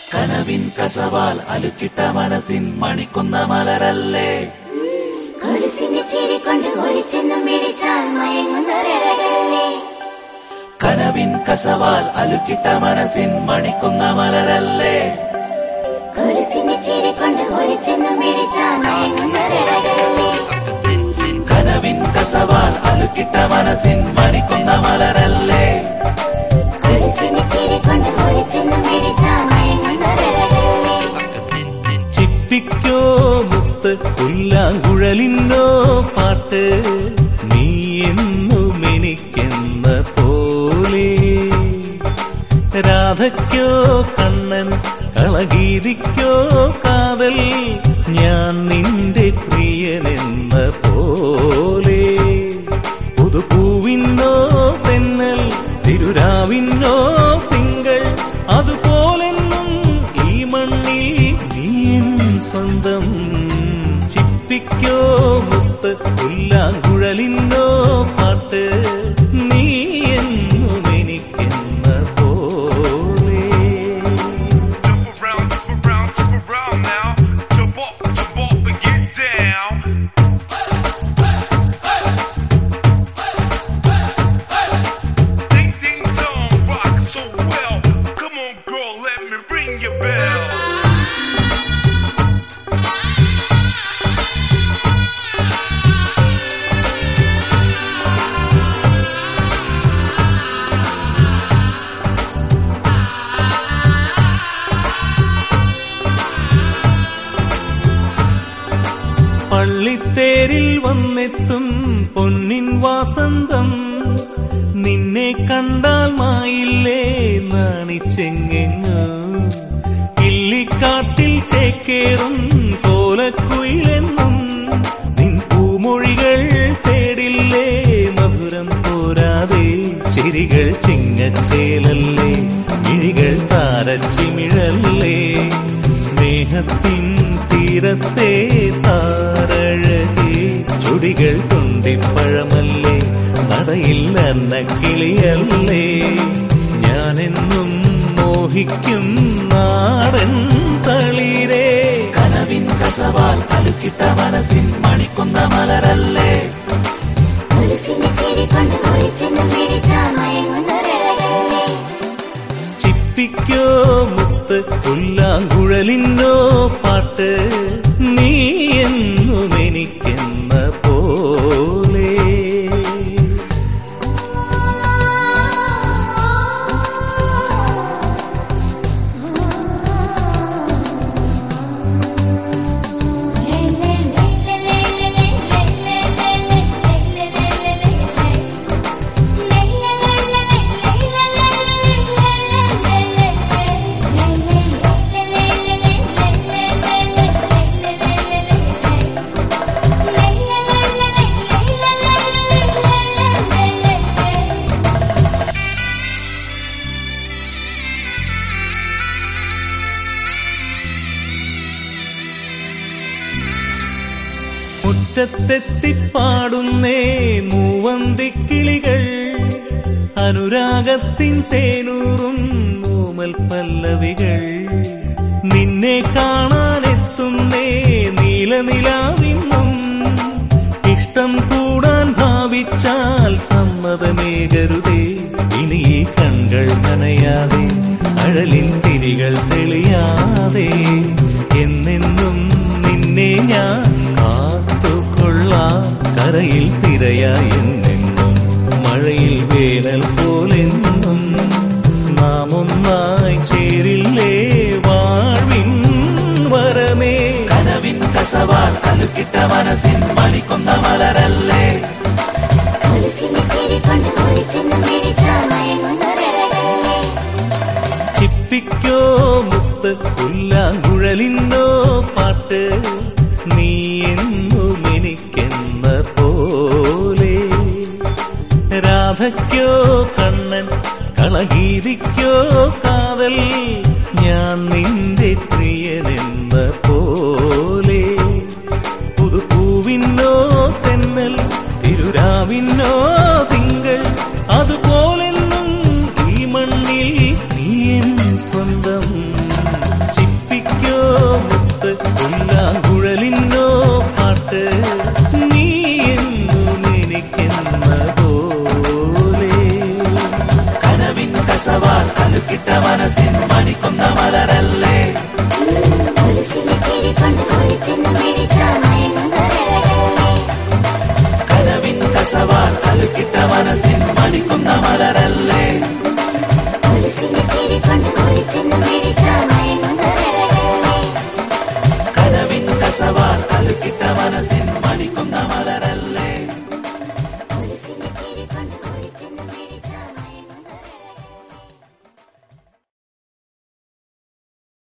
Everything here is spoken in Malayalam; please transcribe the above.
കനവിൻ കസവാൽ അലുക്കിട്ട മനസ്സിൻ മണിക്കുന്ന മലരല്ലേ. കൊലുസിന്റെ ചിരി കൊണ്ട് ഒളിച്ചെന്നും വിളിച്ചാൽ മയങ്ങുന്നൊരഴകല്ലേ. കനവിൻ കസവാൽ അലുക്കിട്ട മനസ്സിൻ മണിക്കുന്ന മലരല്ലേ. കൊലുസിന്റെ ചിരി കൊണ്ട് ഒളിച്ചെന്നും വിളിച്ചാൽ മയങ്ങുന്നൊരഴകല്ലേ. കനവിൻ കസവാൽ അലുക്കിട്ട മനസ്സിൻ മണിക്കുന്ന മലരല്ലേ. കൊലുസിന്റെ ചിരി കൊണ്ട് ഒളിച്ചെന്നും വിളിച്ചാൽ മയങ്ങുന്നൊരഴകല്ലേ. ചിപ്പിക്കോ മുത്ത് പുല്ലാങ്കുഴലിനോ പാട്ട് നീ എന്നും എനിക്കെന്ന പോലെ. രാധയ്ക്കോ കണ്ണൻ കളഗീതിക്കോ കാതൽ ഞാൻ നിന്റെ പ്രിയനെന്ന പോലെ. പുതുപൂവിനോ തെന്നൽ തിരുരാവിനോ തിങ്കൾ അതുപോലെന്നും ഈ മണ്ണിൽ നീ സ്വന്തം. ചിപ്പിക്കോ മുത്ത് പുല്ലാങ്കുഴലിനോ പാട്ട് നീ എന്നും എനിക്കെന്ന പോലെ. Jump around now. Jump up and get down. Ding ding dong, rock so well. Come on, girl, let me ring your bell. പള്ളിത്തേരിൽ വന്നെത്തും പൊന്നിൻ വാസന്തം നിന്നെ കണ്ടാൽ മായില്ലേ നാണിച്ചെങ്ങെങ്ങ്. ഇല്ലിക്കാട്ടിൽ ചേക്കേറും കോലക്കുയിലെന്നും നിൻ പൂമൊഴികൾ തേടില്ലേ മധുരം പോരാതെ. ചിരികൾ ചിങ്ങച്ചേലല്ലേ മിഴികൾ താരച്ചിമിഴല്ലേ. സ്നേഹത്തിൻ തീരത്തെ താരഴകേ ചുടികൾ തുണ്ടിപ്പഴമല്ലേ നടയിൽ അന്നക്കിളിയല്ലേ. ഞാനെന്നും മോഹിക്കും നാടൻ തളിരേ. കനവിൻ കസവാൽ അലുക്കിട്ട മനസ്സിൻ മണിക്കുന്ന മലരല്ലേ. കൊലുസിന്റെ ചിരി കൊണ്ട് ഒളിച്ചെന്നും വിളിച്ചാൽ മയങ്ങുന്നൊരഴകല്ലേ. ചിപ്പിക്കോ മുത്ത് പുല്ലാങ്കുഴലിനോ പാട്ട് നീ എന്നും എനിക്കെന്ന പോലെ. മുറ്റത്തെത്തിപ്പാടുന്നേ മൂവന്തിക്കിളികൾ അനുരാഗത്തിൻ തേനൂറും മൂമൽ പല്ലവികൾ. നിന്നെ കാണാനെത്തുന്നേ നീലനിലാവിന്നും ഇഷ്ടം കൂടാൻ ഭാവിച്ചാൽ സമ്മതമേകരുതേ. ഇനി ഈ കൺകൾ നനയാതെ അഴലിൻ തിരികൾ തെളിയാതെ എന്നെന്നും നിന്നെ ഞാൻ കരയിൽ തിരയായി എന്നെന്നും മഴയിൽ വേനൽ പോലെന്നും നാം ഒന്നായി ചേരില്ലേ വാഴ്വിൻ വരമേ. കനവിൻ കസവാൽ അലുക്കിട്ട മനസ്സിൻ മണിക്കുന്ന മലരല്ലേ. കൊലുസിന്റെ ചിരി കൊണ്ട് ഒളിച്ചെന്നും വിളിച്ചാൽ മയങ്ങുന്നൊരഴകല്ലേ. ചിപ്പിക്കോ മുത്ത് പുല്ലാങ്കുഴലിനോ പാട്ട് നീ എന്നും എനിക്കെന്ന പോലെ. രാധയ്ക്കോ കണ്ണൻ കളഗീതിക്കോ കാതൽ ഞാൻ നിന്റെ പ്രിയനെന്ന പോലെ. പുതുപൂവിനോ തെന്നൽ തിരുരാവിനോ തിങ്കൾ അതുപോലെന്നും ഈ മണ്ണിൽ നീ സ്വന്തം. മുത്ത് പുല്ലാങ്കുഴലിനോ പാട്ട് നീ എന്നും എനിക്കെന്ന പോലെ കനവിൻ കസവാൽ അലുക്കിട്ട മനസ്സിൻ മണിക്കുന്ന മലരല്ലേ കൊലുസിന്റെ ചിരി കൊണ്ട് ഒളിച്ചെന്ന് മിഴിച്ച മയങ്ങുന്നൊരഴകല്ലേ കനവിൻ കസവാൽ അലുക്കിട്ട മനസ്സിൻ മണിക്കുന്ന മലരല്ലേ കൊലുസിന്റെ ചിരി കൊണ്ട് ഒളിച്ചെന്ന് മിഴിച്ച മയങ്ങുന്നൊരഴകല്ലേ കനവിൻ കസവാൽ അലുക്കിട്ട മനസ്സിൻ